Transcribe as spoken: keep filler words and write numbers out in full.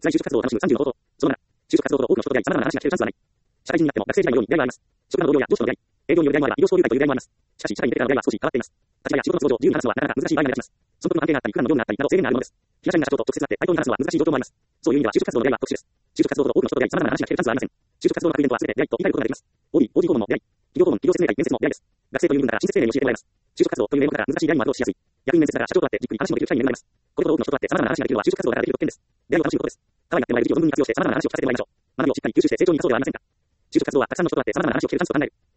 在就職活動を楽しむさんじゅうの方法。そのなな、就職活動ほど多くの人と出会い、様々な話が聞けるチャンスはない。社会人になっても学生時代のように出会いはあります。職場の同僚や上司との出会い、営業による出会いもあれば、医療交流会という出会いもあります。しかし、社会に出てからの出会いは少し変わっています。立場や仕事の都合上、自由に話すのはなかなか難しい場合が目立ちます。損得の関係があったり、プランの業務があったりなど制限があるものです。平社員が社長と直接会って対等に話すのは難しい状況もあります。そういう意味では就職活動の出会いは特殊です。就職活動ほど多くの人と出会い、様々な話が聞けるチャンスはありません。就職活動の各イベントは全て出会いと言い換えることができます。オービー、オージー 訪問も出会い、企業訪問、企業説明会、面接も出会いです。学生という分だから親切丁寧に教えてもらいます。就職活動という名目だから難しい出会いも後押ししやすい。役員面接だから社長と会ってじっくり話もできる機会に恵まれます。これほど多くの人と会って様々な話ができるのは就職活動だからできる特権です。出会いを楽しむことです。ただやってもらえる時期を存分に活用して様々な話を聞かせてもらいましょう。学びをしっかり吸収して成長に生かそうではありませんか。就職活動はたくさんの人と会って様々な話を聞けるチャンスと考える。